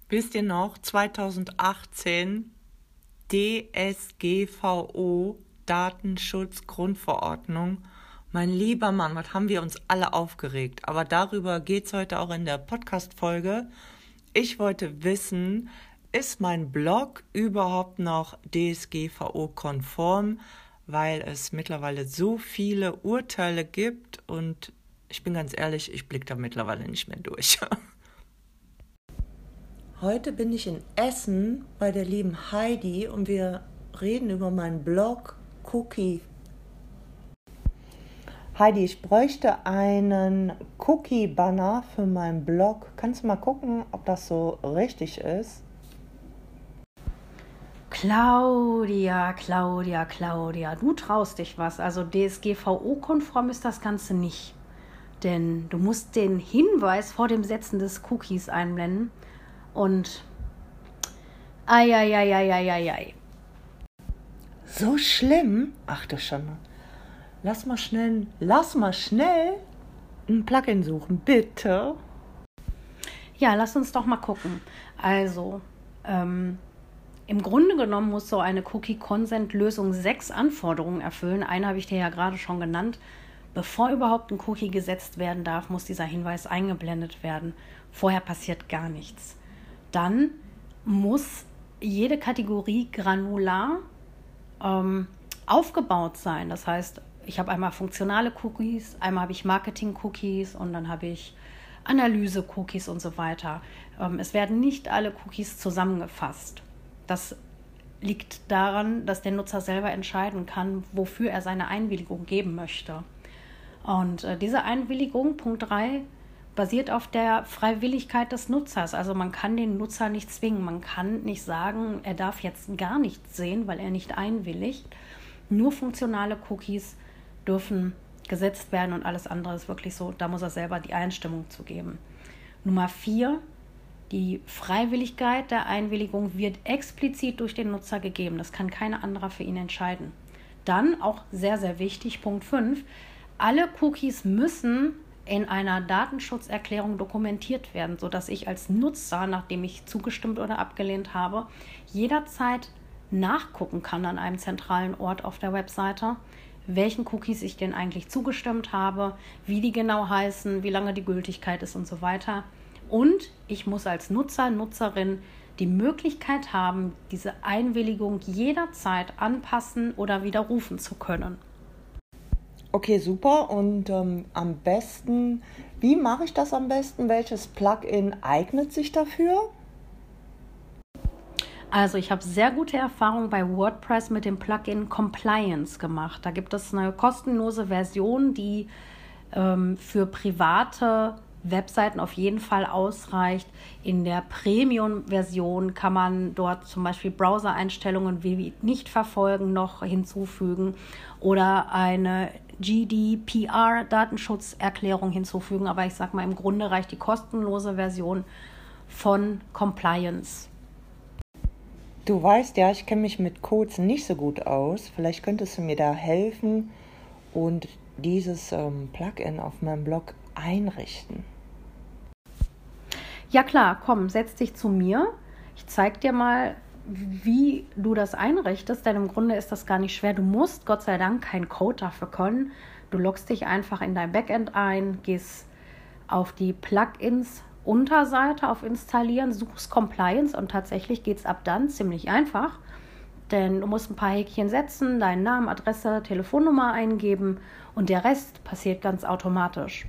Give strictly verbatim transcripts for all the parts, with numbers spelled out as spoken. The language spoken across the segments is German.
Wisst ihr noch, zweitausendachtzehn D S G V O, Datenschutzgrundverordnung. Mein lieber Mann, was haben wir uns alle aufgeregt. Aber darüber geht es heute auch in der Podcast-Folge. Ich wollte wissen, ist mein Blog überhaupt noch D S G V O-konform, weil es mittlerweile so viele Urteile gibt und ich bin ganz ehrlich, ich blicke da mittlerweile nicht mehr durch. Heute bin ich in Essen bei der lieben Heidi und wir reden über meinen Blog Cookie. Heidi, ich bräuchte einen Cookie-Banner für meinen Blog. Kannst du mal gucken, ob das so richtig ist? Claudia, Claudia, Claudia, du traust dich was. Also D S G V O-konform ist das Ganze nicht. Denn du musst den Hinweis vor dem Setzen des Cookies einblenden. Und ei, ei, ei, ei, ei, ei, ei. So schlimm? Ach du Schande. Lass mal schnell, lass mal schnell ein Plugin suchen, bitte. Ja, lass uns doch mal gucken. Also, ähm, im Grunde genommen muss so eine Cookie-Consent-Lösung sechs Anforderungen erfüllen. Eine habe ich dir ja gerade schon genannt. Bevor überhaupt ein Cookie gesetzt werden darf, muss dieser Hinweis eingeblendet werden. Vorher passiert gar nichts. Dann muss jede Kategorie granular ähm, aufgebaut sein. Das heißt, ich habe einmal funktionale Cookies, einmal habe ich Marketing-Cookies und dann habe ich Analyse-Cookies und so weiter. Ähm, es werden nicht alle Cookies zusammengefasst. Das liegt daran, dass der Nutzer selber entscheiden kann, wofür er seine Einwilligung geben möchte. Und äh, diese Einwilligung, Punkt drei, basiert auf der Freiwilligkeit des Nutzers. Also man kann den Nutzer nicht zwingen. Man kann nicht sagen, er darf jetzt gar nichts sehen, weil er nicht einwilligt. Nur funktionale Cookies dürfen gesetzt werden und alles andere ist wirklich so, da muss er selber die Einstimmung zu geben. Nummer vier, die Freiwilligkeit der Einwilligung wird explizit durch den Nutzer gegeben. Das kann kein anderer für ihn entscheiden. Dann, auch sehr, sehr wichtig, Punkt fünf, alle Cookies müssen in einer Datenschutzerklärung dokumentiert werden, sodass ich als Nutzer, nachdem ich zugestimmt oder abgelehnt habe, jederzeit nachgucken kann an einem zentralen Ort auf der Webseite, welchen Cookies ich denn eigentlich zugestimmt habe, wie die genau heißen, wie lange die Gültigkeit ist und so weiter. Und ich muss als Nutzer, Nutzerin die Möglichkeit haben, diese Einwilligung jederzeit anpassen oder widerrufen zu können. Okay, super. Und ähm, am besten, wie mache ich das am besten? Welches Plugin eignet sich dafür? Also ich habe sehr gute Erfahrungen bei WordPress mit dem Plugin Compliance gemacht. Da gibt es eine kostenlose Version, die ähm, für private Webseiten auf jeden Fall ausreicht. In der Premium-Version kann man dort zum Beispiel Browser-Einstellungen wie nicht verfolgen noch hinzufügen oder eine G D P R-Datenschutzerklärung hinzufügen. Aber ich sage mal, im Grunde reicht die kostenlose Version von Compliance. Du weißt ja, ich kenne mich mit Codes nicht so gut aus. Vielleicht könntest du mir da helfen und dieses ähm, Plugin auf meinem Blog einrichten. Ja klar, komm, setz dich zu mir. Ich zeige dir mal, wie du das einrichtest, denn im Grunde ist das gar nicht schwer. Du musst Gott sei Dank keinen Code dafür können. Du loggst dich einfach in dein Backend ein, gehst auf die Plugins Unterseite auf Installieren, suchst Compliance und tatsächlich geht es ab dann ziemlich einfach, denn du musst ein paar Häkchen setzen, deinen Namen, Adresse, Telefonnummer eingeben und der Rest passiert ganz automatisch.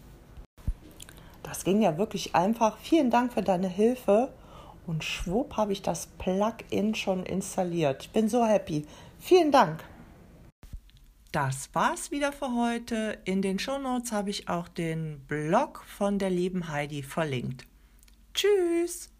Das ging ja wirklich einfach. Vielen Dank für deine Hilfe und schwupp habe ich das Plugin schon installiert. Ich bin so happy. Vielen Dank. Das war's wieder für heute. In den Shownotes habe ich auch den Blog von der lieben Heidi verlinkt. Tschüss!